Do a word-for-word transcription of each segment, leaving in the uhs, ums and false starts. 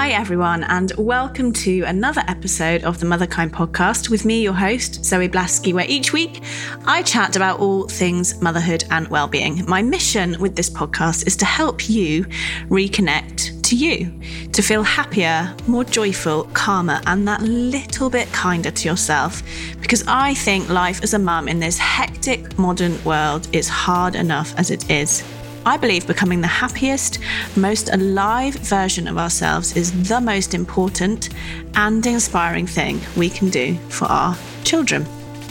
Hi everyone, and welcome to another episode of the Motherkind podcast with me, your host, Zoe Blaskey, where each week I chat about all things motherhood and well-being. My mission with this podcast is to help you reconnect to you, to feel happier, more joyful, calmer, and that little bit kinder to yourself. Because I think life as a mum in this hectic modern world is hard enough as it is. I believe becoming the happiest, most alive version of ourselves is the most important and inspiring thing we can do for our children.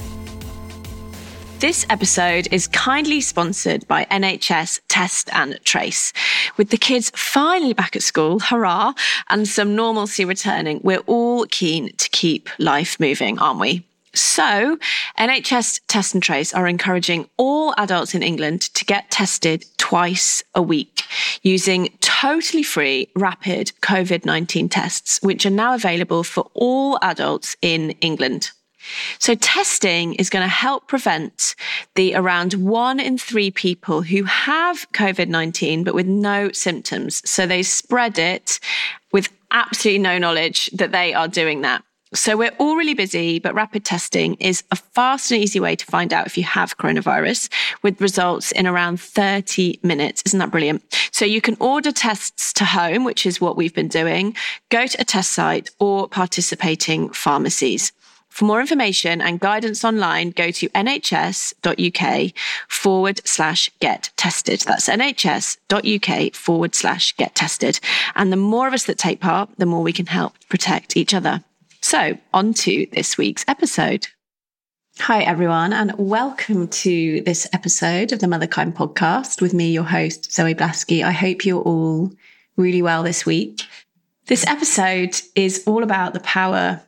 This episode is kindly sponsored by N H S Test and Trace. With the kids finally back at school, hurrah, and some normalcy returning, we're all keen to keep life moving, aren't we? So, N H S Test and Trace are encouraging all adults in England to get tested twice a week using totally free rapid covid nineteen tests, which are now available for all adults in England. So testing is going to help prevent the around one in three people who have covid nineteen but with no symptoms. So they spread it with absolutely no knowledge that they are doing that. So we're all really busy, but rapid testing is a fast and easy way to find out if you have coronavirus, with results in around thirty minutes. Isn't that brilliant? So you can order tests to home, which is what we've been doing, go to a test site or participating pharmacies. For more information and guidance online, go to nhs.uk forward slash get tested. That's nhs.uk forward slash get tested. And the more of us that take part, the more we can help protect each other. So, on to this week's episode. Hi, everyone, and welcome to this episode of the Motherkind podcast with me, your host, Zoe Blaskey. I hope you're all really well this week. This episode is all about the power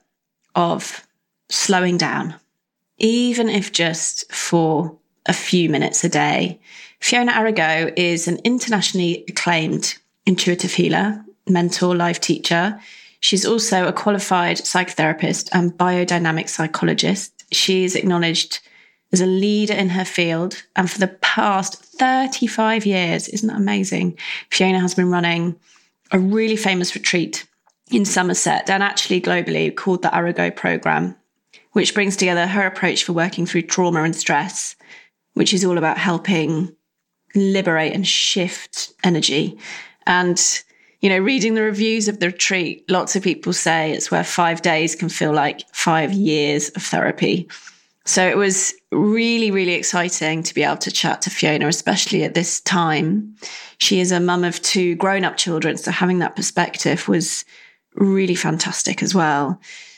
of slowing down, even if just for a few minutes a day. Fiona Arago is an internationally acclaimed intuitive healer, mentor, life teacher. She's also a qualified psychotherapist and biodynamic psychologist. She is acknowledged as a leader in her field. And for the past thirty-five years, isn't that amazing? Fiona has been running a really famous retreat in Somerset and actually globally called the Arago Programme, which brings together her approach for working through trauma and stress, which is all about helping liberate and shift energy. And you know, reading the reviews of the retreat, lots of people say it's where five days can feel like five years of therapy. So it was really, really exciting to be able to chat to Fiona, especially at this time. She is a mum of two grown-up children, so having that perspective was really fantastic as well.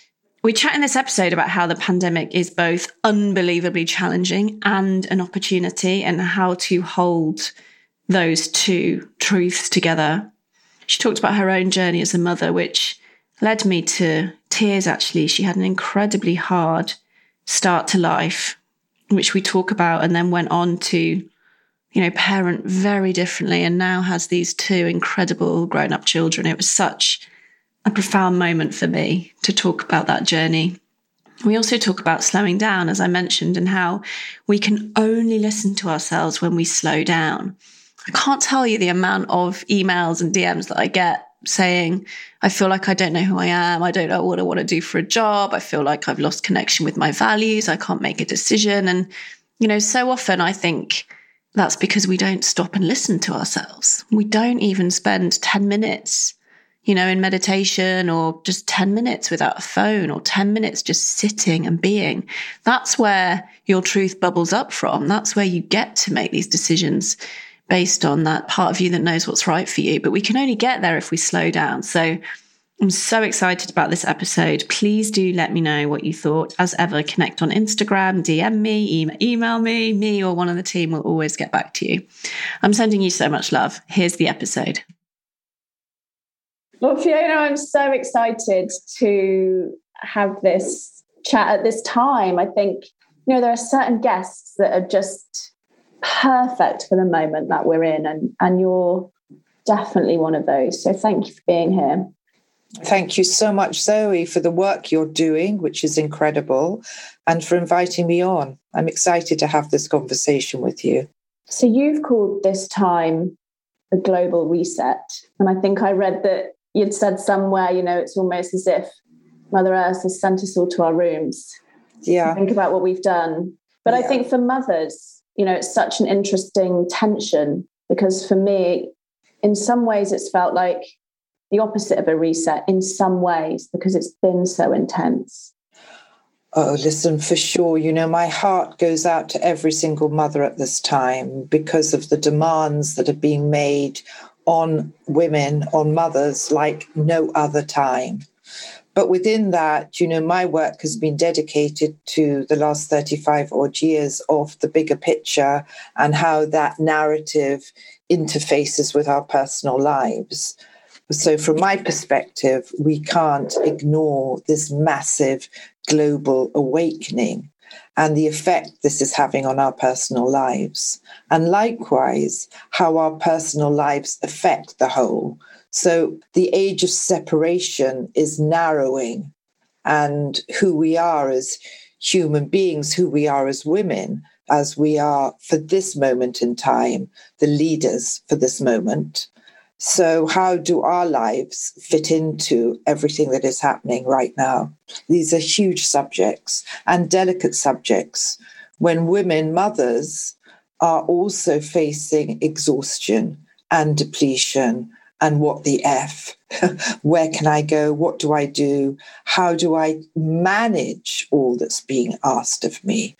We chat in this episode about how the pandemic is both unbelievably challenging and an opportunity, and how to hold those two truths together. She talked about her own journey as a mother, which led me to tears, actually. She had an incredibly hard start to life, which we talk about, and then went on to, you know, parent very differently, and now has these two incredible grown-up children. It was such a profound moment for me to talk about that journey. We also talk about slowing down, as I mentioned, and how we can only listen to ourselves when we slow down. I can't tell you the amount of emails and D Ms that I get saying, I feel like I don't know who I am. I don't know what I want to do for a job. I feel like I've lost connection with my values. I can't make a decision. And, you know, so often I think that's because we don't stop and listen to ourselves. We don't even spend ten minutes, you know, in meditation, or just ten minutes without a phone, or ten minutes just sitting and being. That's where your truth bubbles up from. That's where you get to make these decisions based on that part of you that knows what's right for you. But we can only get there if we slow down. So I'm so excited about this episode. Please do let me know what you thought. As ever, connect on Instagram, D M me, e- email me, me or one on the team will always get back to you. I'm sending you so much love. Here's the episode. Well, Fiona, I'm so excited to have this chat at this time. I think, you know, there are certain guests that are just perfect for the moment that we're in, and and you're definitely one of those. So thank you for being here. Thank you so much, Zoe, for the work you're doing, which is incredible, and for inviting me on. I'm excited to have this conversation with you. So you've called this time a global reset, and I think I read that you'd said somewhere, you know, it's almost as if Mother Earth has sent us all to our rooms. Yeah. Think about what we've done. But yeah. I think for mothers, you know, it's such an interesting tension, because for me, in some ways, it's felt like the opposite of a reset in some ways, because it's been so intense. Oh, listen, for sure. You know, my heart goes out to every single mother at this time because of the demands that are being made on women, on mothers, like no other time. But within that, you know, my work has been dedicated to the last thirty-five odd years of the bigger picture and how that narrative interfaces with our personal lives. So from my perspective, we can't ignore this massive global awakening and the effect this is having on our personal lives. And likewise, how our personal lives affect the whole. So the age of separation is narrowing, and who we are as human beings, who we are as women, as we are for this moment in time, the leaders for this moment. So how do our lives fit into everything that is happening right now? These are huge subjects and delicate subjects when women, mothers, are also facing exhaustion and depletion. And what the F? Where can I go? What do I do? How do I manage all that's being asked of me?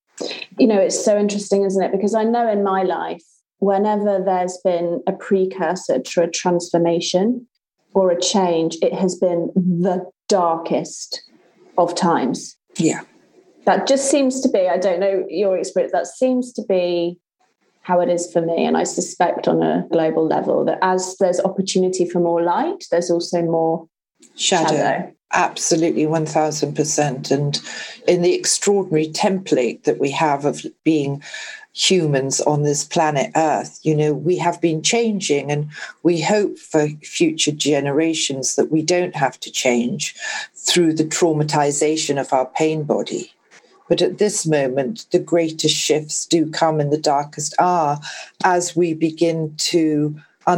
You know, it's so interesting, isn't it? Because I know in my life, whenever there's been a precursor to a transformation or a change, it has been the darkest of times. Yeah. That just seems to be, I don't know your experience, that seems to be how it is for me. And I suspect on a global level that as there's opportunity for more light, there's also more shadow. shadow. Absolutely, one thousand percent. And in the extraordinary template that we have of being humans on this planet Earth, you know, we have been changing, and we hope for future generations that we don't have to change through the traumatization of our pain body. But at this moment, the greatest shifts do come in the darkest hour as we begin to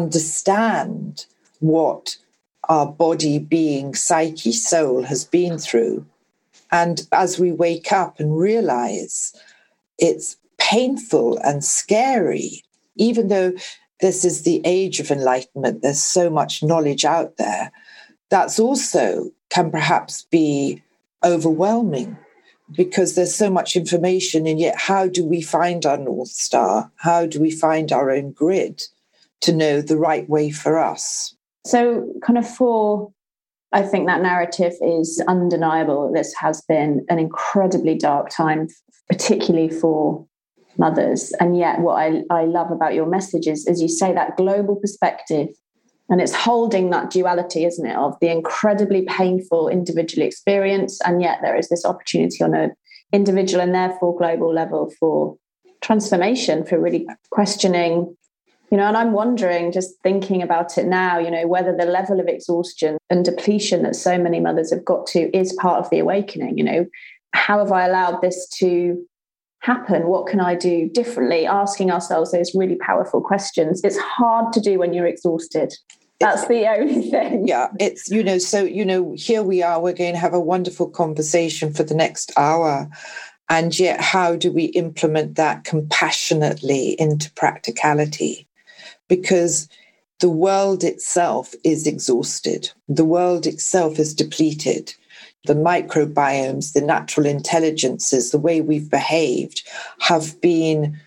understand what our body, being, psyche, soul has been through. And as we wake up and realize it's painful and scary, even though this is the age of enlightenment, there's so much knowledge out there, that's also can perhaps be overwhelming, because there's so much information, and yet how do we find our North Star? How do we find our own grid to know the right way for us? So kind of for, I think that narrative is undeniable. This has been an incredibly dark time, particularly for mothers. And yet what I, I love about your message is, as you say, that global perspective. And it's holding that duality, isn't it, of the incredibly painful individual experience. And yet there is this opportunity on an individual and therefore global level for transformation, for really questioning, you know, and I'm wondering, just thinking about it now, you know, whether the level of exhaustion and depletion that so many mothers have got to is part of the awakening. You know, how have I allowed this to happen? What can I do differently? Asking ourselves those really powerful questions. It's hard to do when you're exhausted. That's it's, the only thing. Yeah, it's, you know, so, you know, here we are, we're going to have a wonderful conversation for the next hour. And yet, how do we implement that compassionately into practicality? Because the world itself is exhausted. The world itself is depleted. The microbiomes, the natural intelligences, the way we've behaved have been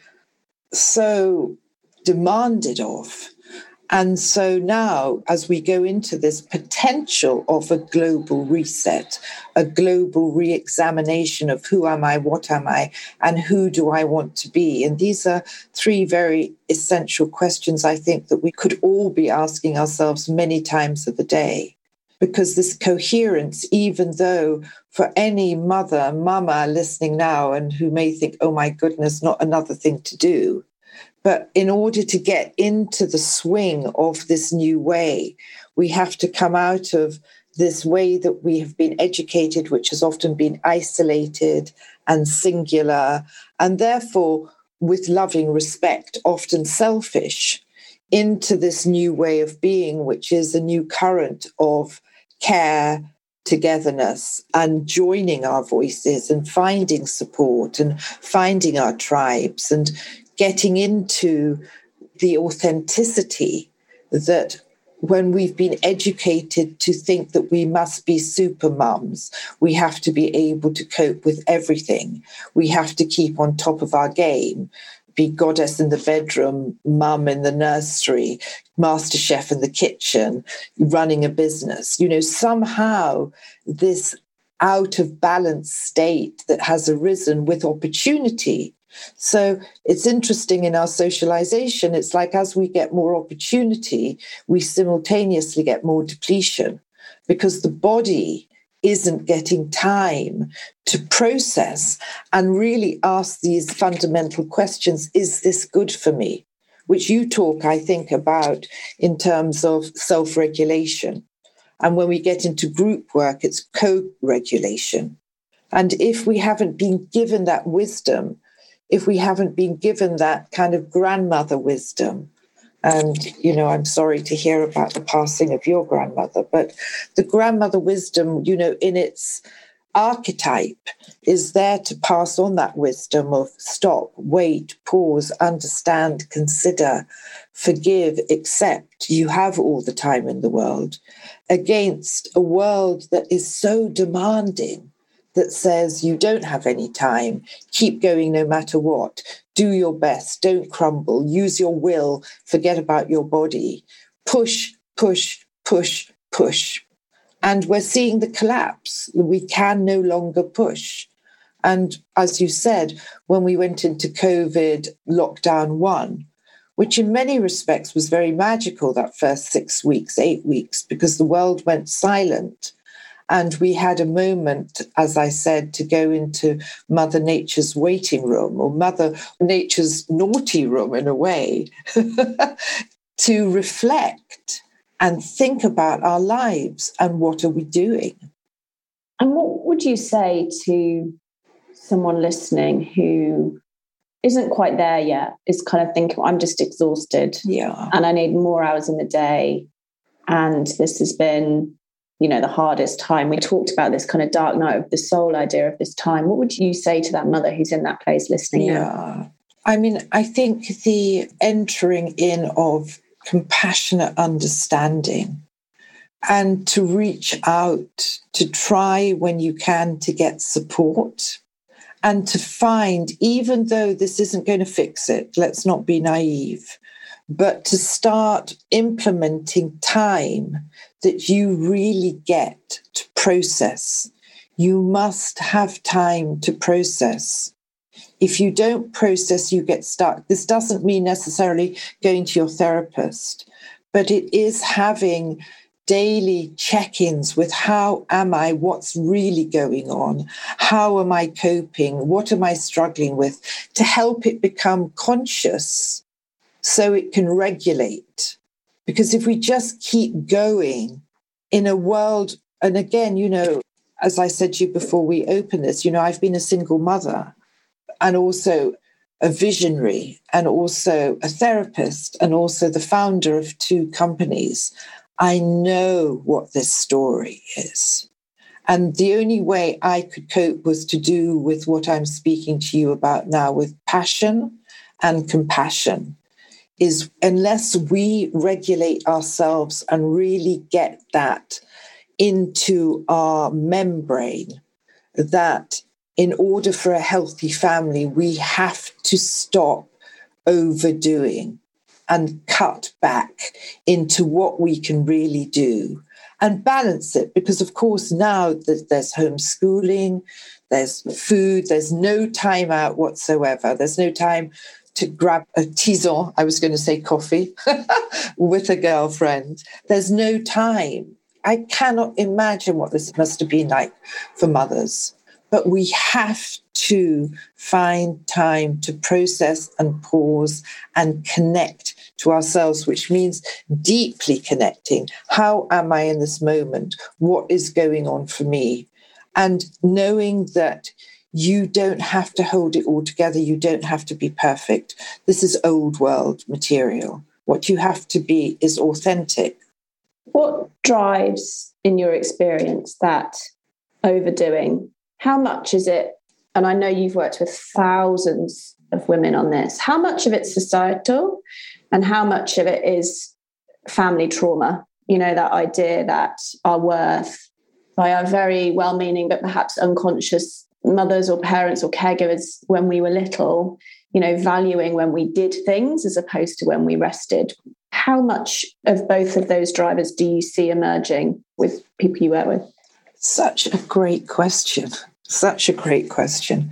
so demanded of. And so now, as we go into this potential of a global reset, a global re-examination of who am I, what am I, and who do I want to be? And these are three very essential questions, I think, that we could all be asking ourselves many times of the day. Because this coherence, even though for any mother, mama listening now and who may think, oh my goodness, not another thing to do. But in order to get into the swing of this new way, we have to come out of this way that we have been educated, which has often been isolated and singular, and therefore, with loving respect, often selfish, into this new way of being, which is a new current of care, togetherness, and joining our voices and finding support and finding our tribes and getting into the authenticity that when we've been educated to think that we must be super mums, we have to be able to cope with everything. We have to keep on top of our game, be goddess in the bedroom, mum in the nursery, master chef in the kitchen, running a business. You know, somehow this out of balance state that has arisen with opportunity. So it's interesting in our socialization. It's like as we get more opportunity, we simultaneously get more depletion because the body isn't getting time to process and really ask these fundamental questions. Is this good for me? Which you talk, I think, about in terms of self-regulation. And when we get into group work, it's co-regulation. And if we haven't been given that wisdom, if we haven't been given that kind of grandmother wisdom, and, you know, I'm sorry to hear about the passing of your grandmother, but the grandmother wisdom, you know, in its archetype is there to pass on that wisdom of stop, wait, pause, understand, consider, forgive, accept. You have all the time in the world against a world that is so demanding, that says you don't have any time, keep going no matter what, do your best, don't crumble, use your will, forget about your body, push, push, push, push. And we're seeing the collapse. We can no longer push. And as you said, when we went into COVID lockdown one, which in many respects was very magical, that first six weeks, eight weeks, because the world went silent. And we had a moment, as I said, to go into Mother Nature's waiting room, or Mother Nature's naughty room in a way, to reflect and think about our lives and what are we doing. And what would you say to someone listening who isn't quite there yet, is kind of thinking, I'm just exhausted, yeah, and I need more hours in the day, and this has been, you know, the hardest time. We talked about this kind of dark night of the soul idea of this time. What would you say to that mother who's in that place listening yeah. now? I mean, I think the entering in of compassionate understanding and to reach out, to try when you can to get support and to find, even though this isn't going to fix it, let's not be naive, but to start implementing time that you really get to process. You must have time to process. If you don't process, you get stuck. This doesn't mean necessarily going to your therapist, but it is having daily check-ins with how am I, what's really going on, how am I coping, what am I struggling with, to help it become conscious so it can regulate. Because if we just keep going in a world, and again, you know, as I said to you before we open this, you know, I've been a single mother and also a visionary and also a therapist and also the founder of two companies. I know what this story is. And the only way I could cope was to do with what I'm speaking to you about now, with passion and compassion, is unless we regulate ourselves and really get that into our membrane, that in order for a healthy family, we have to stop overdoing and cut back into what we can really do and balance it. Because, of course, now there's homeschooling, there's food, there's no time out whatsoever. There's no time to grab a tisane, I was going to say coffee, with a girlfriend. There's no time. I cannot imagine what this must have been like for mothers. But we have to find time to process and pause and connect to ourselves, which means deeply connecting. How am I in this moment? What is going on for me? And knowing that you don't have to hold it all together. You don't have to be perfect. This is old world material. What you have to be is authentic. What drives, in your experience, that overdoing? How much is it? And I know you've worked with thousands of women on this. How much of it's societal and how much of it is family trauma? You know, that idea that our worth by our very well-meaning but perhaps unconscious mothers or parents or caregivers when we were little, you know, valuing when we did things as opposed to when we rested. How much of both of those drivers do you see emerging with people you work with? Such a great question. Such a great question.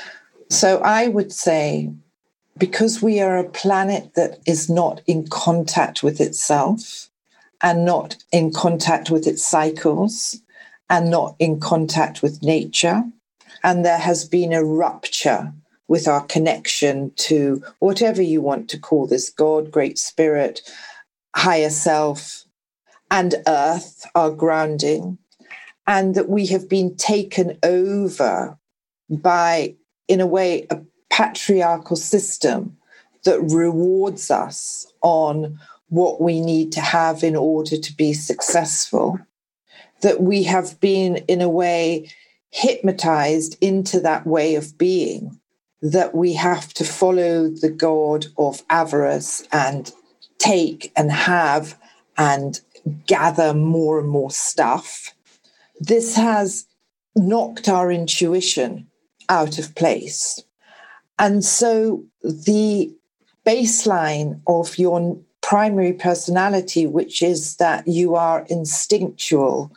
So I would say, because we are a planet that is not in contact with itself and not in contact with its cycles and not in contact with nature, and there has been a rupture with our connection to whatever you want to call this, God, Great Spirit, higher self, and earth, our grounding, and that we have been taken over by, in a way, a patriarchal system that rewards us on what we need to have in order to be successful, that we have been, in a way, hypnotized into that way of being, that we have to follow the god of avarice and take and have and gather more and more stuff. This has knocked our intuition out of place. And so the baseline of your primary personality, which is that you are instinctual,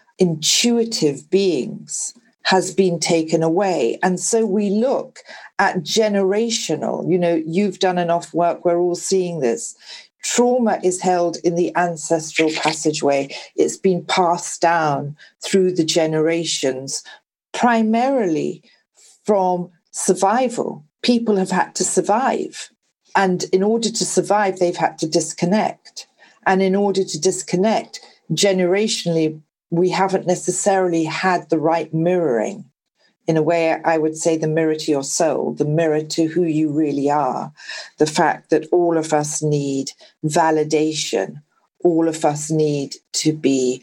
intuitive beings, has been taken away. And so we look at generational, you know, you've done enough work, we're all seeing this. Trauma is held in the ancestral passageway. It's been passed down through the generations, primarily from survival. People have had to survive. And in order to survive, they've had to disconnect. And in order to disconnect, generationally, we haven't necessarily had the right mirroring. In a way, I would say the mirror to your soul, the mirror to who you really are. The fact that all of us need validation. All of us need to be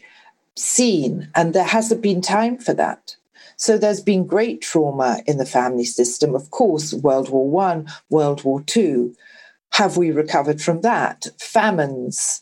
seen. And there hasn't been time for that. So there's been great trauma in the family system. Of course, World War One, World War Two. Have we recovered from that? Famines,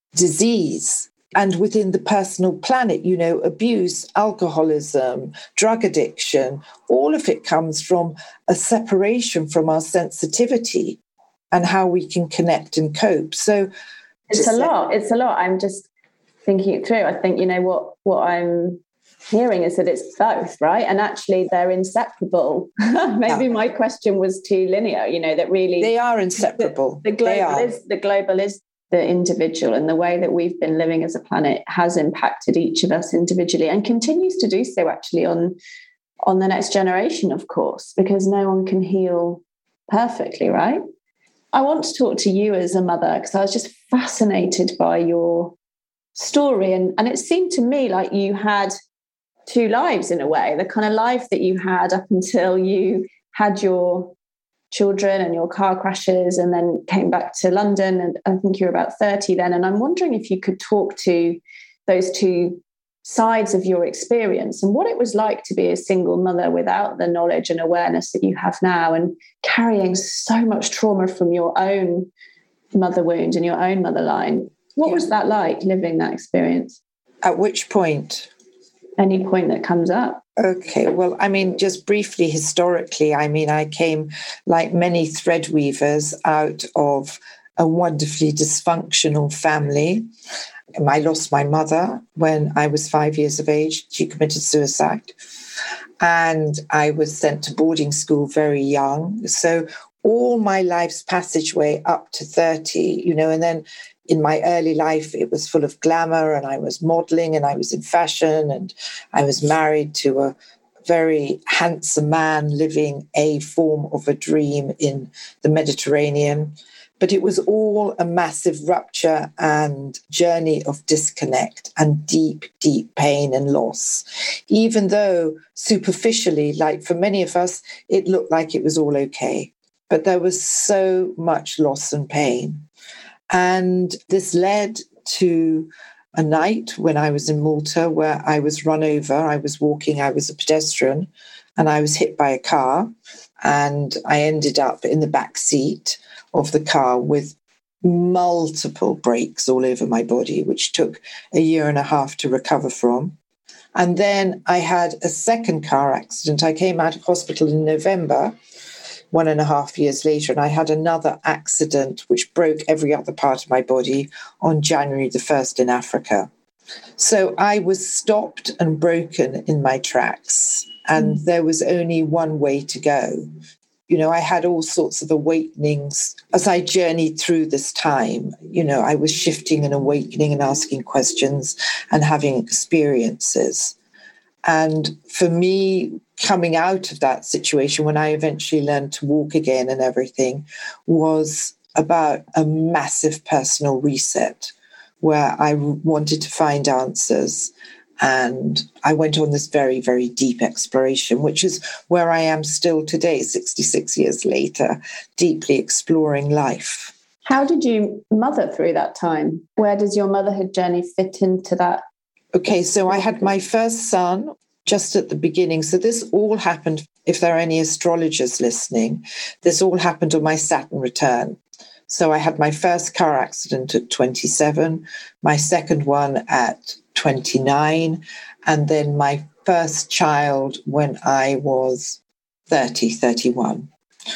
disease. And within the personal planet, you know, abuse, alcoholism, drug addiction, all of it comes from a separation from our sensitivity and how we can connect and cope. So it's a lot. It's a lot. I'm just thinking it through. I think, you know, what, what I'm hearing is that it's both, right? And actually they're inseparable. Maybe yeah. My question was too linear, you know, that really... They are inseparable. The, the global is the global is the individual, and the way that we've been living as a planet has impacted each of us individually and continues to do so actually on, on the next generation, of course, because no one can heal perfectly, right? I want to talk to you as a mother because I was just fascinated by your story. And, and it seemed to me like you had two lives in a way, the kind of life that you had up until you had your children and your car crashes and then came back to London. And I think you were about thirty then. And I'm wondering if you could talk to those two sides of your experience and what it was like to be a single mother without the knowledge and awareness that you have now and carrying so much trauma from your own mother wound and your own mother line. What yeah. was that like, living that experience? At which point? Any point that comes up. Okay, well, I mean, just briefly, historically, I mean, I came, like many thread weavers, out of a wonderfully dysfunctional family. I lost my mother when I was five years of age. She committed suicide. And I was sent to boarding school very young. So all my life's passageway up to thirty, you know, and then in my early life, it was full of glamour and I was modeling and I was in fashion and I was married to a very handsome man living a form of a dream in the Mediterranean. But it was all a massive rupture and journey of disconnect and deep, deep pain and loss. Even though superficially, like for many of us, it looked like it was all okay. But there was so much loss and pain. And this led to a night when I was in Malta where I was run over. I was walking, I was a pedestrian, and I was hit by a car. And I ended up in the back seat of the car with multiple breaks all over my body, which took a year and a half to recover from. And then I had a second car accident. I came out of hospital in November, one and a half years later, and I had another accident which broke every other part of my body on January the first in Africa. So I was stopped and broken in my tracks, and mm. there was only one way to go. You know, I had all sorts of awakenings as I journeyed through this time. You know, I was shifting and awakening and asking questions and having experiences. And for me, coming out of that situation when I eventually learned to walk again and everything was about a massive personal reset where I wanted to find answers. And I went on this very, very deep exploration, which is where I am still today, sixty-six years later, deeply exploring life. How did you mother through that time? Where does your motherhood journey fit into that? Okay, so I had my first son just at the beginning. So this all happened, if there are any astrologers listening, this all happened on my Saturn return. So I had my first car accident at twenty-seven, my second one at twenty-nine, and then my first child when I was thirty, thirty-one.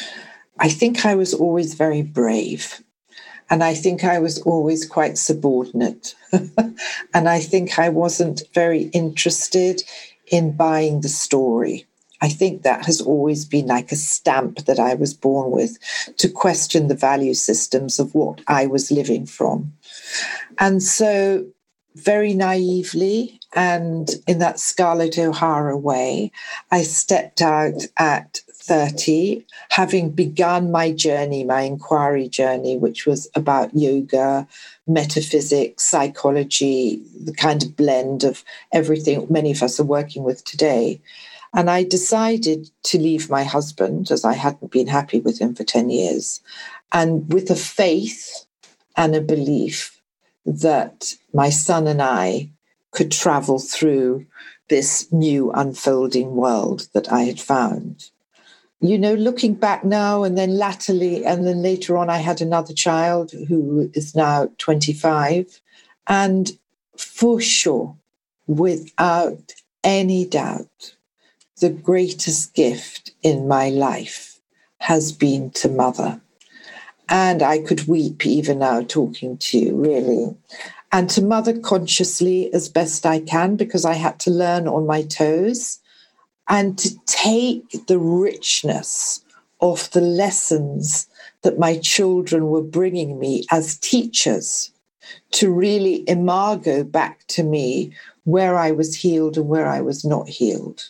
I think I was always very brave. And I think I was always quite subordinate. And I think I wasn't very interested in buying the story. I think that has always been like a stamp that I was born with, to question the value systems of what I was living from. And so very naively and in that Scarlett O'Hara way, I stepped out at thirty, having begun my journey, my inquiry journey, which was about yoga, metaphysics, psychology, the kind of blend of everything many of us are working with today. And I decided to leave my husband, as I hadn't been happy with him for ten years, and with a faith and a belief that my son and I could travel through this new unfolding world that I had found. You know, looking back now and then latterly, and then later on, I had another child who is now twenty-five. And for sure, without any doubt, the greatest gift in my life has been to mother. And I could weep even now talking to you, really. And to mother consciously as best I can, because I had to learn on my toes, and to take the richness of the lessons that my children were bringing me as teachers to really imago back to me where I was healed and where I was not healed.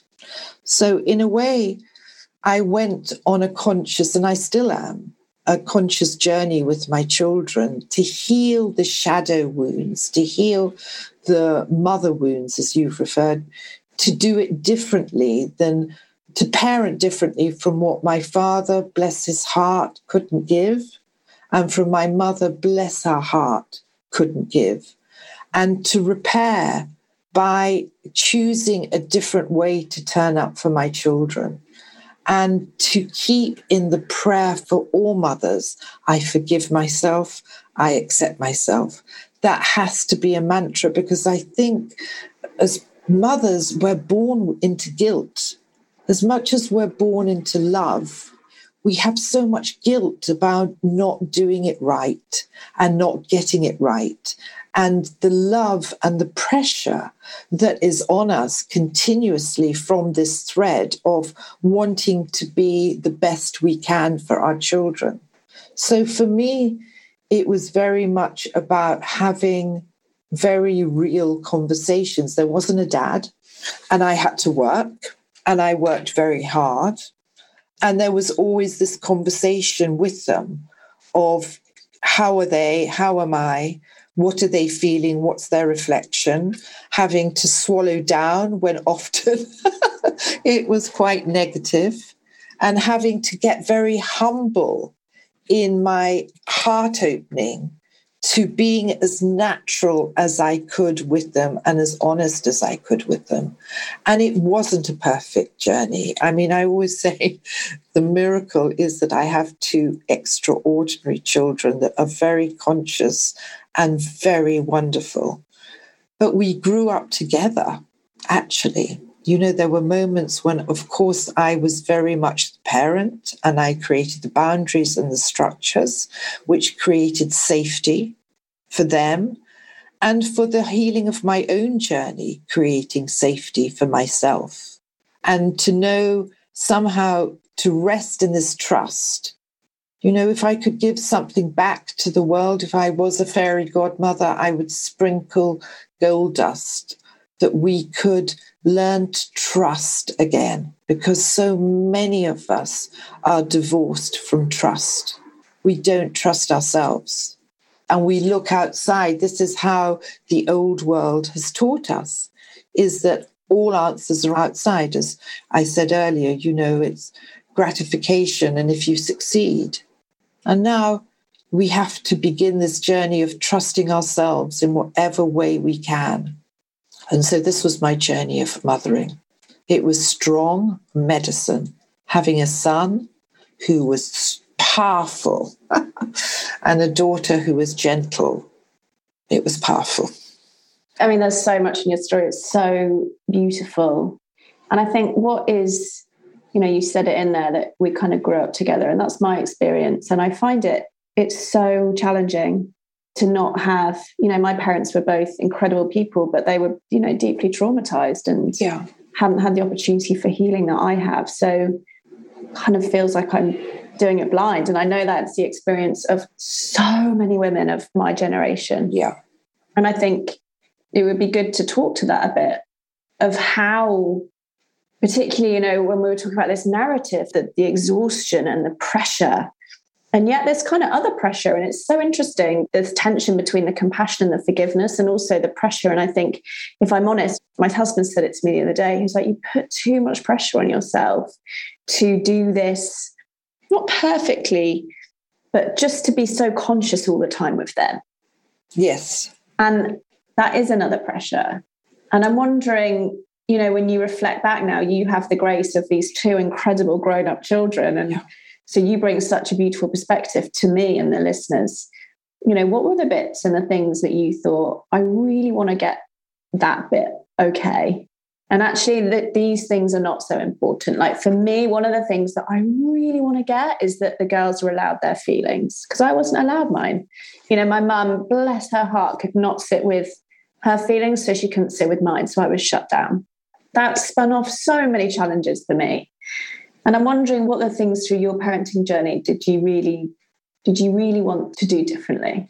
So in a way, I went on a conscious, and I still am, a conscious journey with my children to heal the shadow wounds, to heal the mother wounds, as you've referred, to do it differently than, to parent differently from what my father, bless his heart, couldn't give, and from my mother, bless her heart, couldn't give, and to repair by choosing a different way to turn up for my children, and to keep in the prayer for all mothers, I forgive myself, I accept myself. That has to be a mantra, because I think as mothers, we're born into guilt. As much as we're born into love, we have so much guilt about not doing it right and not getting it right. And the love and the pressure that is on us continuously from this thread of wanting to be the best we can for our children. So for me, it was very much about having very real conversations. There wasn't a dad, and I had to work, and I worked very hard. And there was always this conversation with them of how are they, how am I, what are they feeling, what's their reflection, having to swallow down when often it was quite negative, and having to get very humble in my heart opening to being as natural as I could with them and as honest as I could with them. And it wasn't a perfect journey. I mean, I always say the miracle is that I have two extraordinary children that are very conscious and very wonderful. But we grew up together, actually. You know, there were moments when, of course, I was very much the parent and I created the boundaries and the structures, which created safety for them and for the healing of my own journey, creating safety for myself. And to know somehow to rest in this trust. You know, if I could give something back to the world, if I was a fairy godmother, I would sprinkle gold dust that we could learn to trust again, because so many of us are divorced from trust. We don't trust ourselves. And we look outside. This is how the old world has taught us, is that all answers are outside. As I said earlier, you know, it's gratification and if you succeed. And now we have to begin this journey of trusting ourselves in whatever way we can. And so this was my journey of mothering. It was strong medicine, having a son who was powerful and a daughter who was gentle. It was powerful. I mean, there's so much in your story. It's so beautiful. And I think what is, you know, you said it in there that we kind of grew up together, and that's my experience. And I find it, it's so challenging to not have, you know, my parents were both incredible people, but they were, you know, deeply traumatized and yeah. hadn't had the opportunity for healing that I have. So kind of feels like I'm doing it blind. And I know that's the experience of so many women of my generation. Yeah. And I think it would be good to talk to that a bit of how, particularly, you know, when we were talking about this narrative, that the exhaustion and the pressure. And yet there's kind of other pressure. And it's so interesting, there's tension between the compassion and the forgiveness and also the pressure. And I think, if I'm honest, my husband said it to me the other day. He was like, you put too much pressure on yourself to do this, not perfectly, but just to be so conscious all the time with them. Yes. And that is another pressure. And I'm wondering, you know, when you reflect back now, you have the grace of these two incredible grown-up children. And yeah. So you bring such a beautiful perspective to me and the listeners. You know, what were the bits and the things that you thought, I really want to get that bit okay? And actually, that these things are not so important. Like for me, one of the things that I really want to get is that the girls were allowed their feelings, because I wasn't allowed mine. You know, my mum, bless her heart, could not sit with her feelings, so she couldn't sit with mine. So I was shut down. That spun off so many challenges for me. And I'm wondering, what the things through your parenting journey did you really, did you really want to do differently?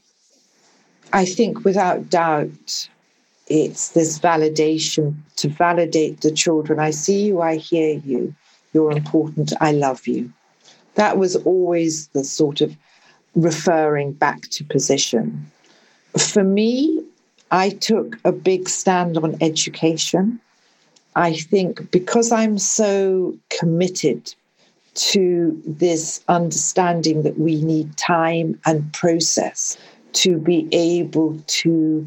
I think without doubt, it's this validation, to validate the children. I see you, I hear you, you're important, I love you. That was always the sort of referring back to position. For me, I took a big stand on education. I think because I'm so committed to this understanding that we need time and process to be able to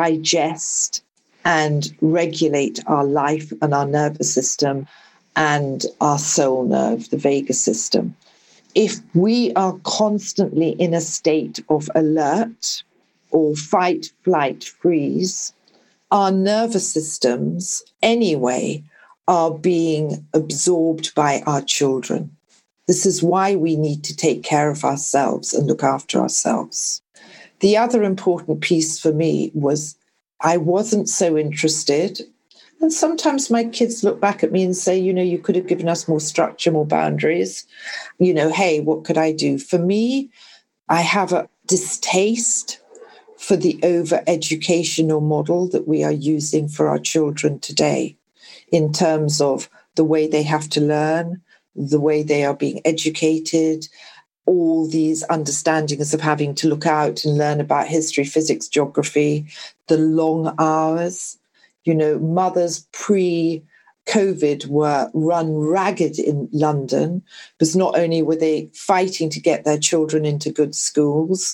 digest and regulate our life and our nervous system and our soul nerve, the vagus system. If we are constantly in a state of alert or fight, flight, freeze, our nervous systems anyway are being absorbed by our children. This is why we need to take care of ourselves and look after ourselves. The other important piece for me was I wasn't so interested. And sometimes my kids look back at me and say, you know, you could have given us more structure, more boundaries. You know, hey, what could I do? For me, I have a distaste for the over-educational model that we are using for our children today in terms of the way they have to learn, the way they are being educated, all these understandings of having to look out and learn about history, physics, geography, the long hours. You know, mothers pre-COVID were run ragged in London because not only were they fighting to get their children into good schools,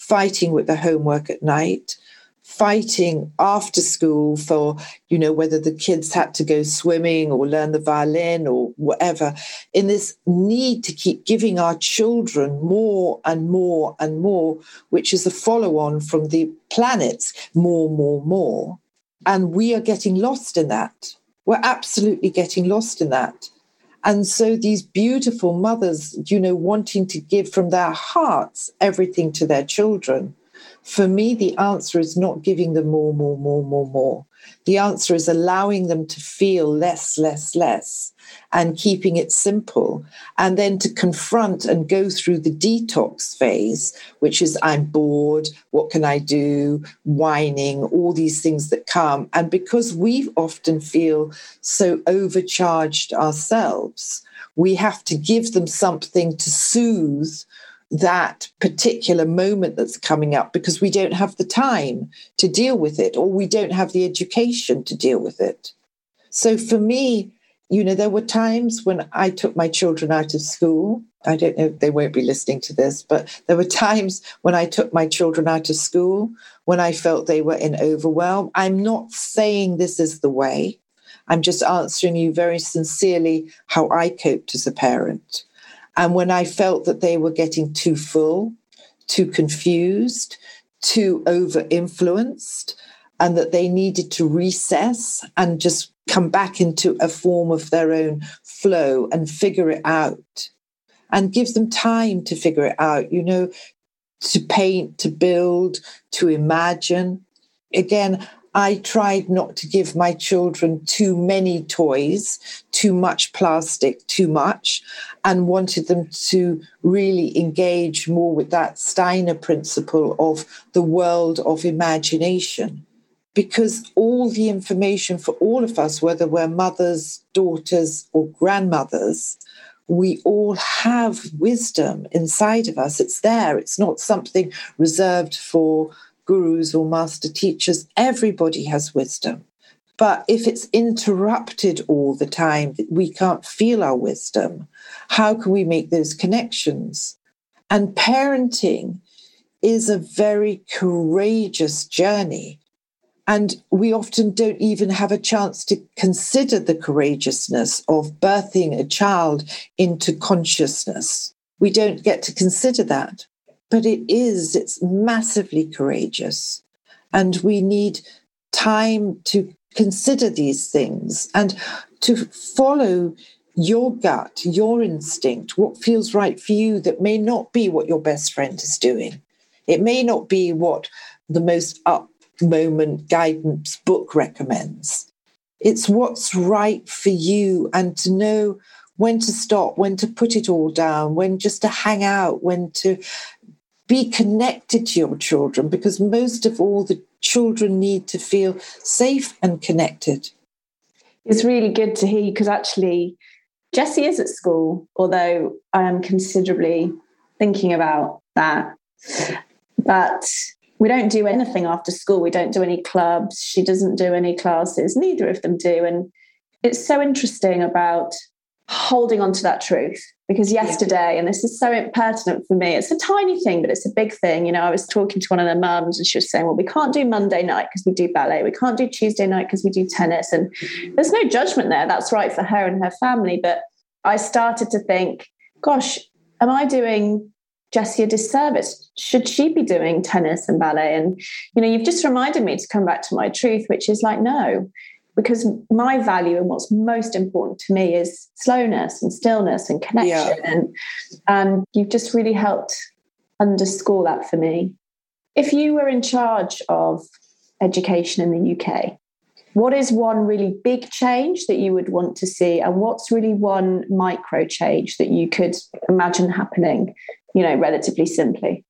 fighting with the homework at night, fighting after school for, you know, whether the kids had to go swimming or learn the violin or whatever, in this need to keep giving our children more and more and more, which is a follow-on from the planets, more, more, more. And we are getting lost in that. We're absolutely getting lost in that. And so these beautiful mothers, you know, wanting to give from their hearts everything to their children, for me, the answer is not giving them more, more, more, more, more. The answer is allowing them to feel less, less, less, and keeping it simple. And then to confront and go through the detox phase, which is I'm bored, what can I do, whining, all these things that come. And because we often feel so overcharged ourselves, we have to give them something to soothe that particular moment that's coming up, because we don't have the time to deal with it, or we don't have the education to deal with it. So for me, you know, there were times when I took my children out of school. I don't know, they won't be listening to this, but there were times when I took my children out of school when I felt they were in overwhelm. I'm not saying this is the way. I'm just answering you very sincerely how I coped as a parent. And when I felt that they were getting too full, too confused, too over-influenced, and that they needed to recess and just come back into a form of their own flow and figure it out, and give them time to figure it out, you know, to paint, to build, to imagine. Again, I tried not to give my children too many toys, too much plastic, too much, and wanted them to really engage more with that Steiner principle of the world of imagination. Because all the information for all of us, whether we're mothers, daughters, or grandmothers, we all have wisdom inside of us. It's there. It's not something reserved for gurus or master teachers. Everybody has wisdom. But if it's interrupted all the time, we can't feel our wisdom, how can we make those connections? And parenting is a very courageous journey. And we often don't even have a chance to consider the courageousness of birthing a child into consciousness. We don't get to consider that. But it is, it's massively courageous. And we need time to consider these things and to follow your gut, your instinct, what feels right for you that may not be what your best friend is doing. It may not be what the most up moment guidance book recommends. It's what's right for you, and to know when to stop, when to put it all down, when just to hang out, when to be connected to your children, because most of all, the children need to feel safe and connected. It's really good to hear you, because actually Jessie is at school, although I am considerably thinking about that. But we don't do anything after school. We don't do any clubs. She doesn't do any classes. Neither of them do. And it's so interesting about holding on to that truth, because yesterday, and this is so pertinent for me, it's a tiny thing, but it's a big thing. You know, I was talking to one of their mums and she was saying, well, we can't do Monday night because we do ballet. We can't do Tuesday night because we do tennis. And there's no judgment there. That's right for her and her family. But I started to think, gosh, am I doing Jessie a disservice? Should she be doing tennis and ballet? And, you know, you've just reminded me to come back to my truth, which is like, no, because my value and what's most important to me is slowness and stillness and connection. Yeah. And um, you've just really helped underscore that for me. If you were in charge of education in the U K, what is one really big change that you would want to see? And what's really one micro change that you could imagine happening, you know, relatively simply?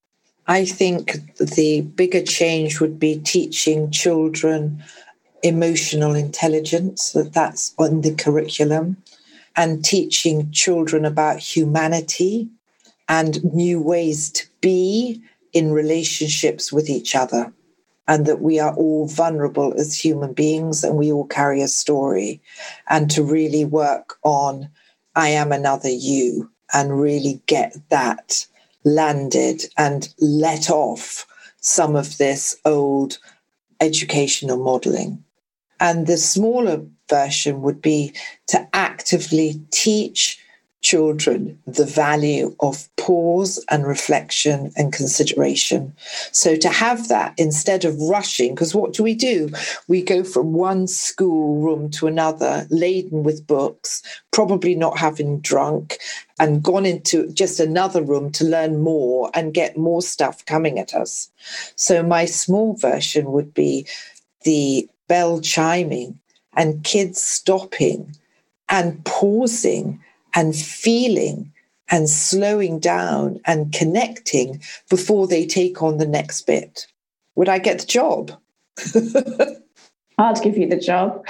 I think the bigger change would be teaching children emotional intelligence, that that's on the curriculum, and teaching children about humanity and new ways to be in relationships with each other, and that we are all vulnerable as human beings and we all carry a story, and to really work on I am another you and really get that landed and let off some of this old educational modeling. And the smaller version would be to actively teach children the value of pause and reflection and consideration. So to have that instead of rushing, because what do we do? We go from one school room to another, laden with books, probably not having drunk, and gone into just another room to learn more and get more stuff coming at us. So my small version would be the bell chiming and kids stopping and pausing and feeling and slowing down and connecting before they take on the next bit. Would I get the job? I'd give you the job.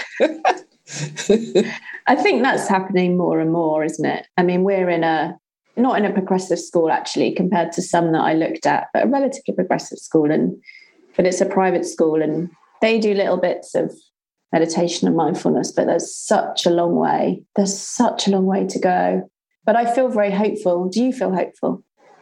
I think that's happening more and more, isn't it? I mean, we're in a, not in a progressive school actually, compared to some that I looked at, but a relatively progressive school. And but it's a private school and they do little bits of meditation and mindfulness, but there's such a long way. There's such a long way to go. But I feel very hopeful. Do you feel hopeful?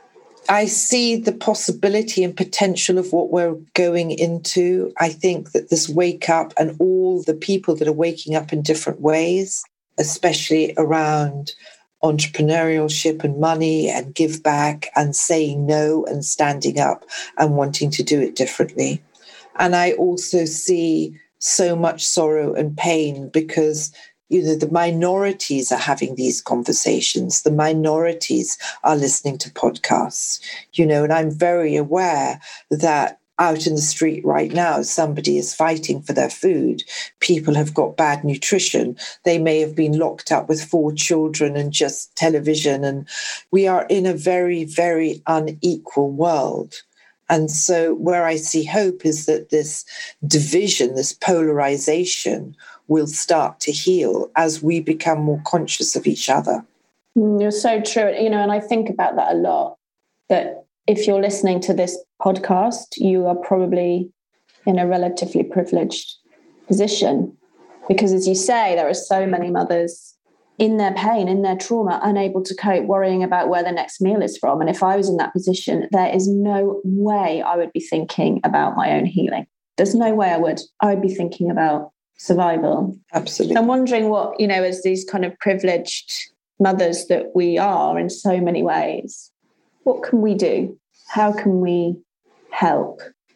I see the possibility and potential of what we're going into. I think that this wake up and all the people that are waking up in different ways, especially around entrepreneurship and money and give back and saying no and standing up and wanting to do it differently. And I also see so much sorrow and pain because, you know, the minorities are having these conversations. The minorities are listening to podcasts, you know, and I'm very aware that out in the street right now, somebody is fighting for their food. People have got bad nutrition. They may have been locked up with four children and just television. And we are in a very, very unequal world. And so where I see hope is that this division, this polarization will start to heal as we become more conscious of each other. You're so true. You know, and I think about that a lot, that if you're listening to this podcast, you are probably in a relatively privileged position because, as you say, there are so many mothers in their pain, in their trauma, unable to cope, worrying about where the next meal is from. And if I was in that position, there is no way I would be thinking about my own healing. There's no way I would. I would be thinking about survival. Absolutely. I'm wondering what, you know, as these kind of privileged mothers that we are in so many ways, what can we do? How can we help?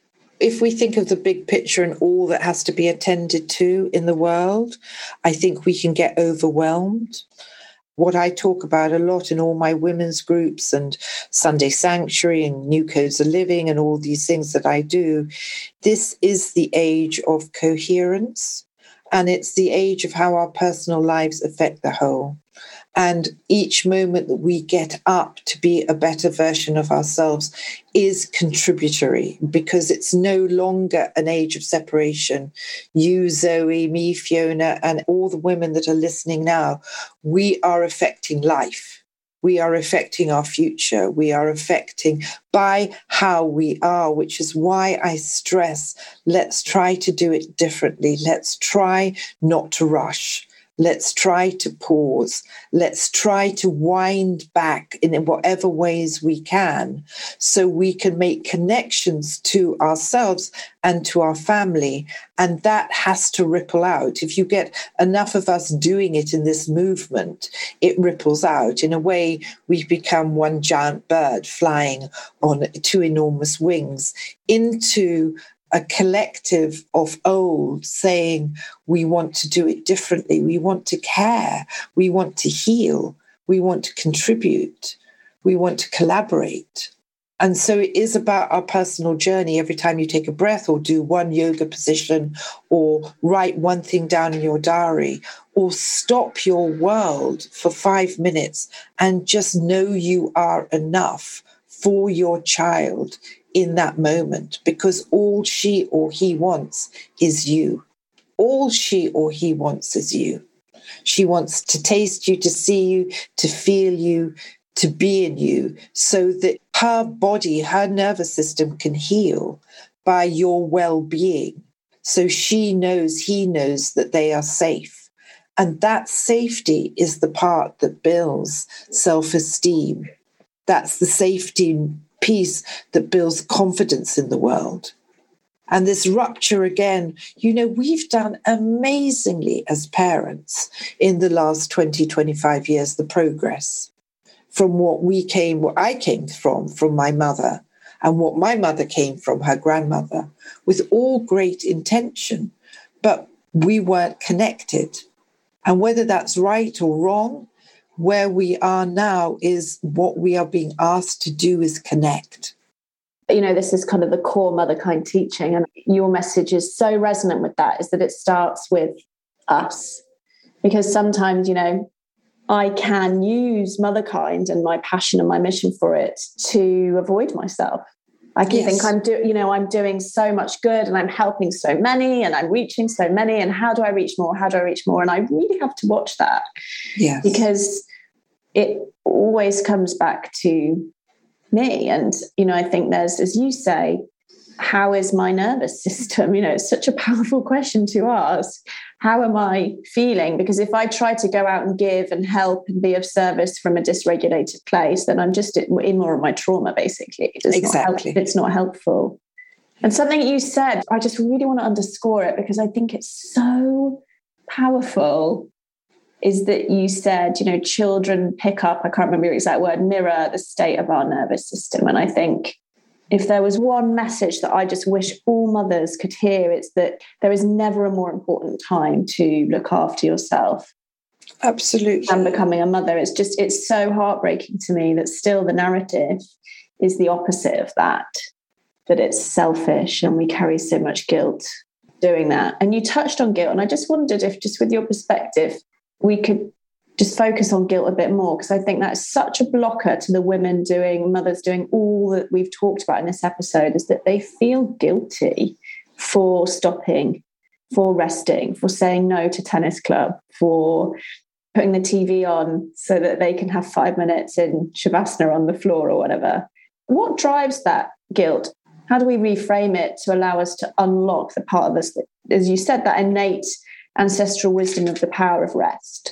If we think of the big picture and all that has to be attended to in the world, I think we can get overwhelmed. What I talk about a lot in all my women's groups and Sunday Sanctuary and New Codes of Living and all these things that I do, this is the age of coherence, and it's the age of how our personal lives affect the whole. And each moment that we get up to be a better version of ourselves is contributory because it's no longer an age of separation. You, Zoe, me, Fiona, and all the women that are listening now, we are affecting life. We are affecting our future. We are affecting by how we are, which is why I stress, let's try to do it differently. Let's try not to rush. Let's try to pause. Let's try to wind back in whatever ways we can so we can make connections to ourselves and to our family. And that has to ripple out. If you get enough of us doing it in this movement, it ripples out. In a way, we become one giant bird flying on two enormous wings into a collective of old saying, we want to do it differently. We want to care. We want to heal. We want to contribute. We want to collaborate. And so it is about our personal journey. Every time you take a breath or do one yoga position or write one thing down in your diary or stop your world for five minutes and just know you are enough for your child in that moment, because all she or he wants is you. All she or he wants is you. She wants to taste you, to see you, to feel you, to be in you, so that her body, her nervous system can heal by your well-being. So she knows, he knows that they are safe. And that safety is the part that builds self-esteem. That's the safety piece that builds confidence in the world. And this rupture again, you know, we've done amazingly as parents in the last twenty, twenty-five years, the progress from what we came, what I came from, from my mother, and what my mother came from, her grandmother, with all great intention, but we weren't connected. And whether that's right or wrong, where we are now is what we are being asked to do is connect. You know, this is kind of the core motherkind teaching, and your message is so resonant with that, is that it starts with us. Because sometimes, you know, I can use motherkind and my passion and my mission for it to avoid myself. I can yes. think I'm doing, you know, I'm doing so much good and I'm helping so many and I'm reaching so many. And how do I reach more? How do I reach more? And I really have to watch that. Yes. Because it always comes back to me. And, you know, I think there's, as you say, how is my nervous system? You know, it's such a powerful question to ask. How am I feeling? Because if I try to go out and give and help and be of service from a dysregulated place, then I'm just in more of my trauma, basically. It's exactly. Not help, it's not helpful. And something you said, I just really want to underscore it because I think it's so powerful, is that you said, you know, children pick up, I can't remember your exact word, mirror the state of our nervous system. And I think if there was one message that I just wish all mothers could hear, it's that there is never a more important time to look after yourself. Absolutely. Than becoming a mother. It's just, it's so heartbreaking to me that still the narrative is the opposite of that, that it's selfish and we carry so much guilt doing that. And you touched on guilt, and I just wondered if, just with your perspective, we could just focus on guilt a bit more, because I think that's such a blocker to the women doing, mothers doing all that we've talked about in this episode, is that they feel guilty for stopping, for resting, for saying no to tennis club, for putting the T V on so that they can have five minutes in Shavasana on the floor or whatever. What drives that guilt? How do we reframe it to allow us to unlock the part of us that, as you said, that innate ancestral wisdom of the power of rest?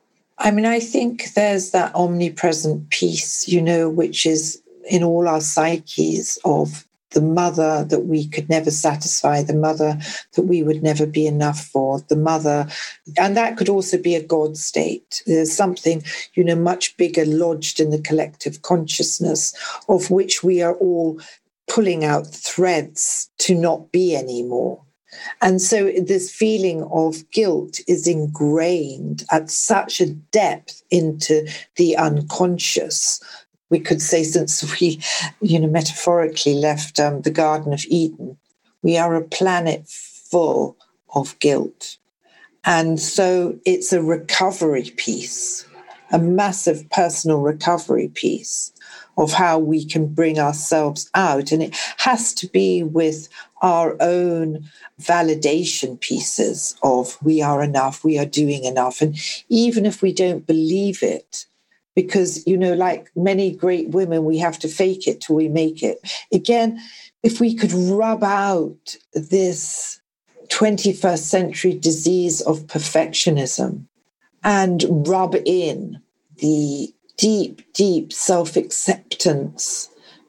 I mean, I think there's that omnipresent piece, you know, which is in all our psyches of the mother that we could never satisfy, the mother that we would never be enough for, the mother. And that could also be a God state. There's something, you know, much bigger lodged in the collective consciousness of which we are all pulling out threads to not be anymore. And so this feeling of guilt is ingrained at such a depth into the unconscious. We could say, since we, you know, metaphorically left um, the Garden of Eden, we are a planet full of guilt. And so it's a recovery piece, a massive personal recovery piece of how we can bring ourselves out. And it has to be with our own validation pieces of we are enough, we are doing enough. And even if we don't believe it, because, you know, like many great women, we have to fake it till we make it. Again, if we could rub out this twenty-first century disease of perfectionism and rub in the deep, deep self-acceptance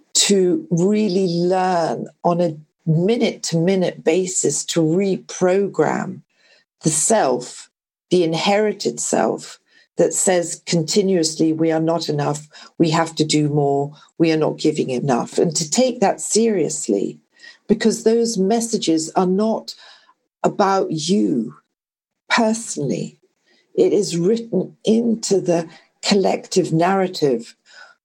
to really learn on a minute-to-minute basis to reprogram the self, the inherited self that says continuously we are not enough, we have to do more, we are not giving enough. And to take that seriously, because those messages are not about you personally. It is written into the collective narrative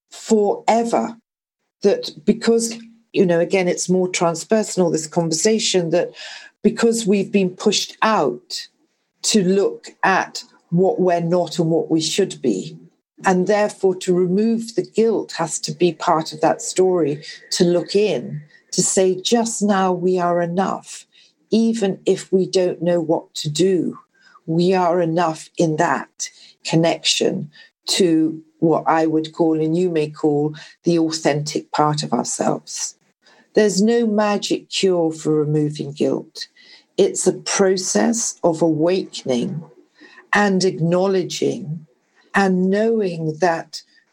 forever, that because, you know, again, it's more transpersonal, this conversation, that because we've been pushed out to look at what we're not and what we should be, and therefore to remove the guilt has to be part of that story, to look in, to say, just now we are enough, even if we don't know what to do. We are enough in that connection to what I would call, and you may call, the authentic part of ourselves. There's no magic cure for removing guilt. It's a process of awakening and acknowledging and knowing that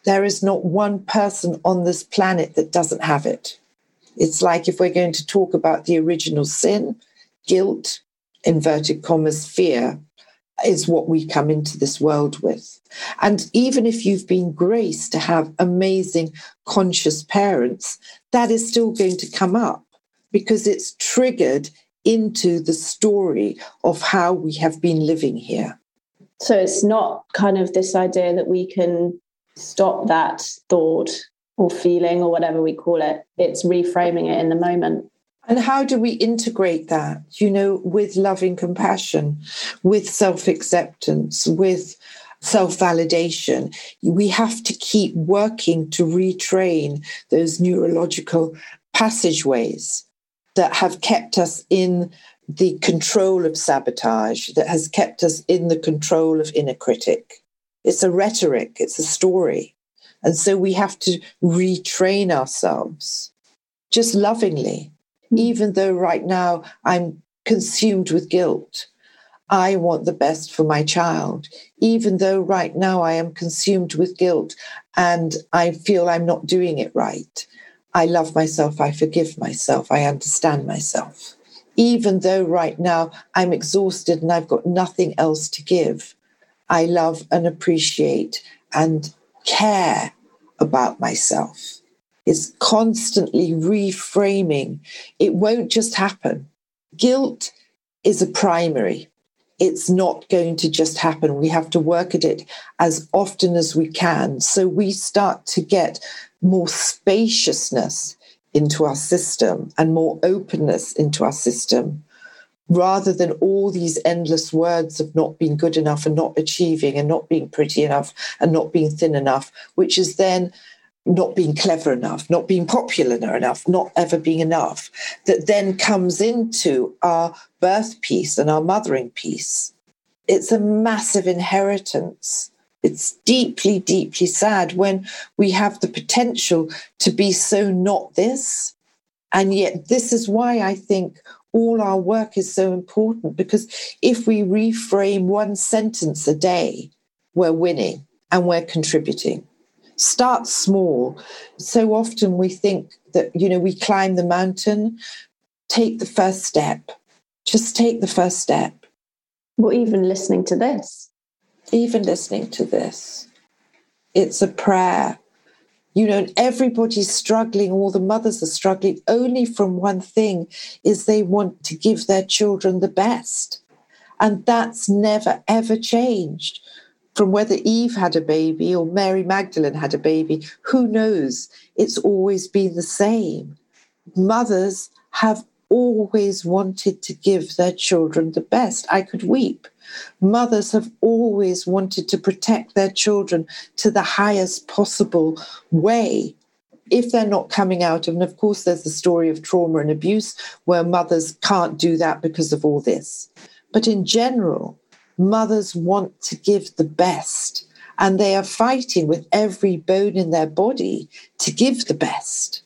There is not one person on this planet that doesn't have it. It's like if we're going to talk about the original sin, guilt, inverted commas, fear, is what we come into this world with. And even if you've been graced to have amazing, conscious parents, that is still going to come up because it's triggered into the story of how we have been living here. So it's not kind of this idea that we can stop that thought or feeling or whatever we call it. It's reframing it in the moment. And how do we integrate that, you know, with loving compassion, with self-acceptance, with self-validation? We have to keep working to retrain those neurological passageways that have kept us in the control of sabotage, that has kept us in the control of inner critic. It's a rhetoric, it's a story. And so we have to retrain ourselves just lovingly. Even though right now I'm consumed with guilt, I want the best for my child. Even though right now I am consumed with guilt and I feel I'm not doing it right, I love myself, I forgive myself, I understand myself. Even though right now I'm exhausted and I've got nothing else to give, I love and appreciate and care about myself. It's constantly reframing. It won't just happen. Guilt is a primary. It's not going to just happen. We have to work at it as often as we can. So we start to get more spaciousness into our system and more openness into our system, rather than all these endless words of not being good enough and not achieving and not being pretty enough and not being thin enough, which is then not being clever enough, not being popular enough, not ever being enough, that then comes into our birth piece and our mothering piece. It's a massive inheritance. It's deeply, deeply sad when we have the potential to be so not this. And yet this is why I think all our work is so important, because if we reframe one sentence a day, we're winning and we're contributing. Start small. So often we think that, you know, we climb the mountain. Take the first step. Just take the first step. Well, even listening to this. Even listening to this. It's a prayer. You know, everybody's struggling, all the mothers are struggling only from one thing, is they want to give their children the best. And that's never, ever changed. From whether Eve had a baby or Mary Magdalene had a baby, who knows? It's always been the same. Mothers have always wanted to give their children the best. I could weep. Mothers have always wanted to protect their children to the highest possible way. If they're not coming out of, and of course there's the story of trauma and abuse where mothers can't do that because of all this. But in general, mothers want to give the best, and they are fighting with every bone in their body to give the best.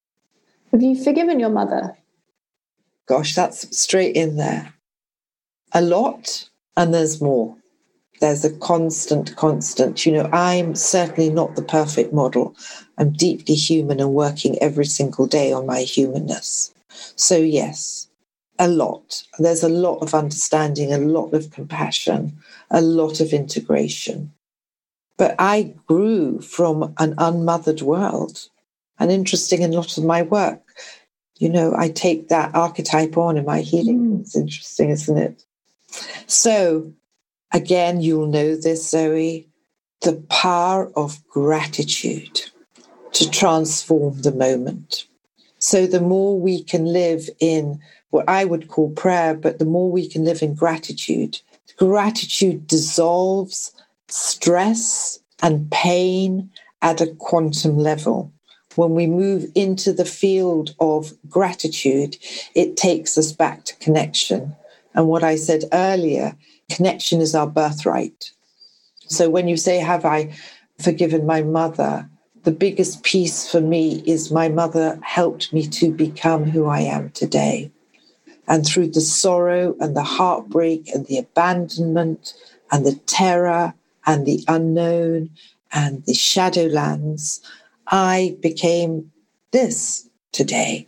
Have you forgiven your mother? Gosh, that's straight in there. A lot, and there's more. There's a constant, constant. You know, I'm certainly not the perfect model. I'm deeply human and working every single day on my humanness. So yes. A lot. There's a lot of understanding, a lot of compassion, a lot of integration. But I grew from an unmothered world. And interesting in a lot of my work, you know, I take that archetype on in my healing. Mm. It's interesting, isn't it? So, again, you'll know this, Zoe, the power of gratitude to transform the moment. So the more we can live in what I would call prayer, but the more we can live in gratitude, gratitude dissolves stress and pain at a quantum level. When we move into the field of gratitude, it takes us back to connection. And what I said earlier, connection is our birthright. So when you say, have I forgiven my mother? The biggest piece for me is my mother helped me to become who I am today. And through the sorrow and the heartbreak and the abandonment and the terror and the unknown and the Shadowlands, I became this today.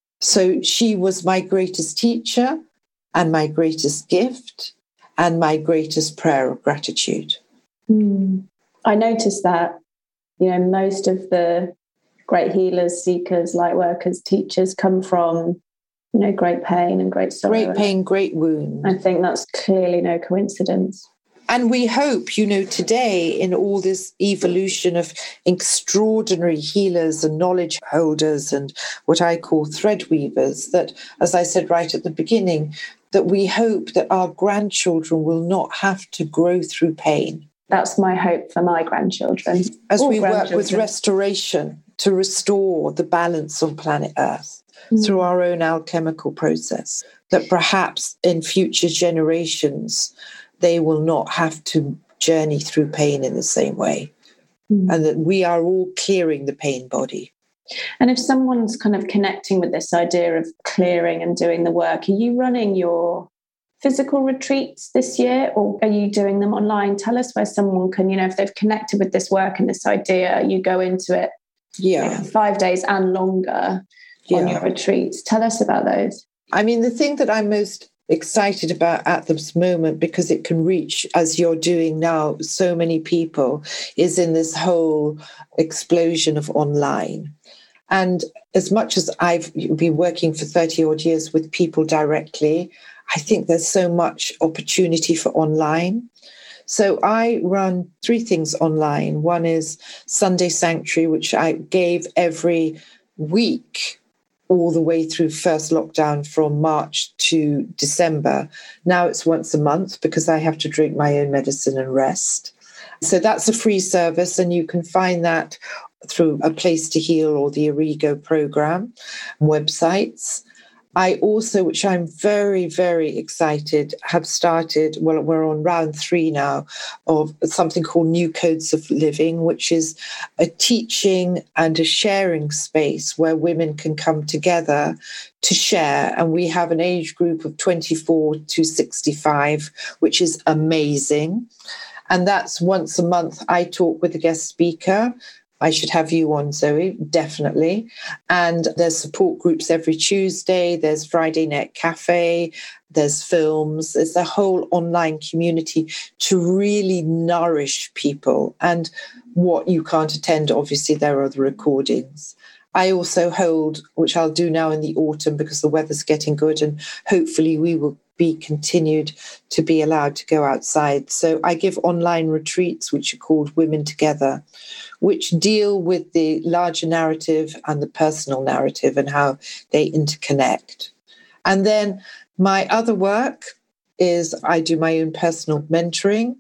So she was my greatest teacher and my greatest gift and my greatest prayer of gratitude. Mm. I noticed that, you know, most of the great healers, seekers, light workers, teachers come from, you know, great pain and great sorrow. Great pain, great wound. I think that's clearly no coincidence. And we hope, you know, today in all this evolution of extraordinary healers and knowledge holders and what I call thread weavers, that, as I said right at the beginning, that we hope that our grandchildren will not have to grow through pain. That's my hope for my grandchildren. As all we work grandchildren. with restoration to restore the balance on planet Earth mm. through our own alchemical process, that perhaps in future generations, they will not have to journey through pain in the same way. Mm. And that we are all clearing the pain body. And if someone's kind of connecting with this idea of clearing and doing the work, are you running your physical retreats this year or are you doing them online? Tell us where someone can, you know, if they've connected with this work and this idea, you go into it yeah. you know, five days and longer yeah. on your retreats. Tell us about those. I mean, the thing that I'm most excited about at this moment, because it can reach, as you're doing now, so many people, is in this whole explosion of online. And as much as I've been working for thirty odd years with people directly, I think there's so much opportunity for online. So I run three things online. One is Sunday Sanctuary, which I gave every week all the way through first lockdown from March to December. Now it's once a month because I have to drink my own medicine and rest. So that's a free service, and you can find that through A Place to Heal or the Origo program websites. I also, which I'm very, very excited, have started, well, we're on round three now, of something called New Codes of Living, which is a teaching and a sharing space where women can come together to share. And we have an age group of twenty-four to sixty-five, which is amazing. And that's once a month. I talk with a guest speaker. I should have you on, Zoe, definitely. And there's support groups every Tuesday. There's Friday Night Cafe. There's films. There's a whole online community to really nourish people. And what you can't attend, obviously, there are the recordings. I also hold, which I'll do now in the autumn because the weather's getting good, and hopefully we will be continued to be allowed to go outside. So I give online retreats, which are called Women Together, which deal with the larger narrative and the personal narrative and how they interconnect. And then my other work is I do my own personal mentoring,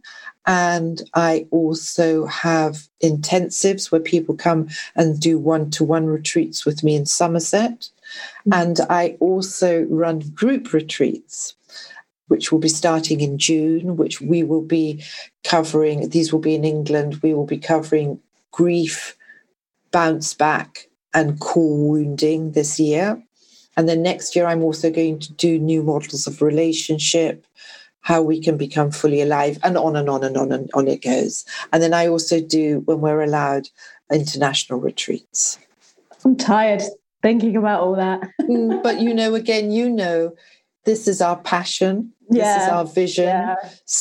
and I also have intensives where people come and do one-to-one retreats with me in Somerset. Mm-hmm. And I also run group retreats, which will be starting in June, which we will be covering. These will be in England. We will be covering grief, bounce back, and core wounding this year. And then next year, I'm also going to do new models of relationship, how we can become fully alive, and on and on and on and on it goes. And then I also do, when we're allowed, international retreats. I'm tired thinking about all that. But, you know, again, you know, this is our passion. This yeah. is our vision. Yeah.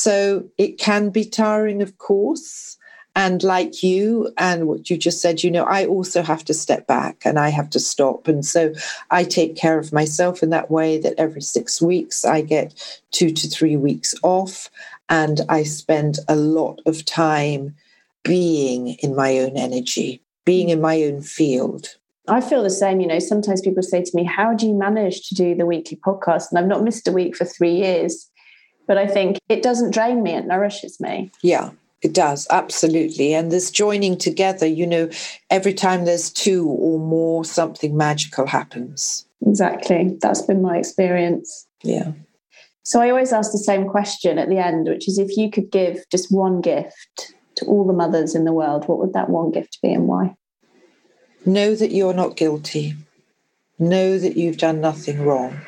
So it can be tiring, of course. And like you and what you just said, you know, I also have to step back and I have to stop. And so I take care of myself in that way that every six weeks I get two to three weeks off. And I spend a lot of time being in my own energy, being in my own field. I feel the same. You know, sometimes people say to me, how do you manage to do the weekly podcast? And I've not missed a week for three years. But I think it doesn't drain me. It nourishes me. Yeah. It does, absolutely. And this joining together, you know, every time there's two or more, something magical happens. Exactly. That's been my experience. Yeah. So I always ask the same question at the end, which is if you could give just one gift to all the mothers in the world, what would that one gift be and why? Know that you're not guilty. Know that you've done nothing wrong.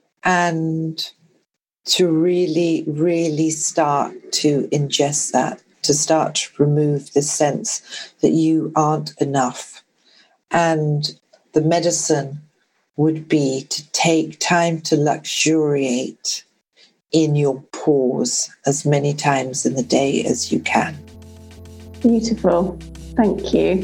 And to really, really start to ingest that to start to remove this sense that you aren't enough. And the medicine would be to take time to luxuriate in your pause as many times in the day as you can. Beautiful. Thank you.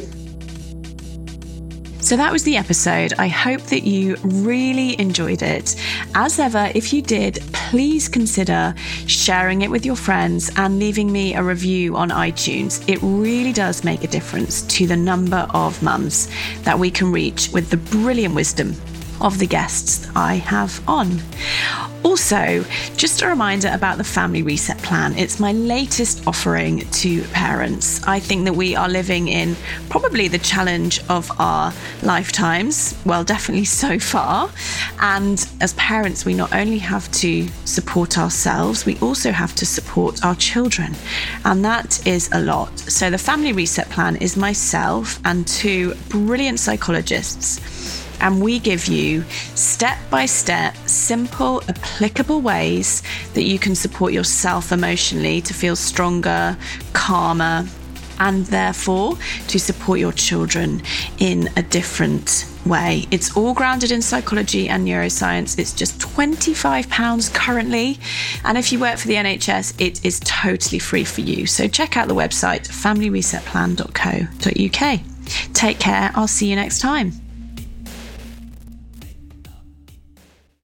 So that was the episode. I hope that you really enjoyed it. As ever, if you did, please consider sharing it with your friends and leaving me a review on iTunes. It really does make a difference to the number of mums that we can reach with the brilliant wisdom of the guests I have on. Also, just a reminder about the Family Reset Plan. It's my latest offering to parents. I think that we are living in probably the challenge of our lifetimes, well, definitely so far. And as parents, we not only have to support ourselves, we also have to support our children. And that is a lot. So the Family Reset Plan is myself and two brilliant psychologists. And we give you step-by-step, simple, applicable ways that you can support yourself emotionally to feel stronger, calmer, and therefore to support your children in a different way. It's all grounded in psychology and neuroscience. It's just twenty-five pounds currently. And if you work for the N H S, it is totally free for you. So check out the website family reset plan dot co dot uk. Take care. I'll see you next time.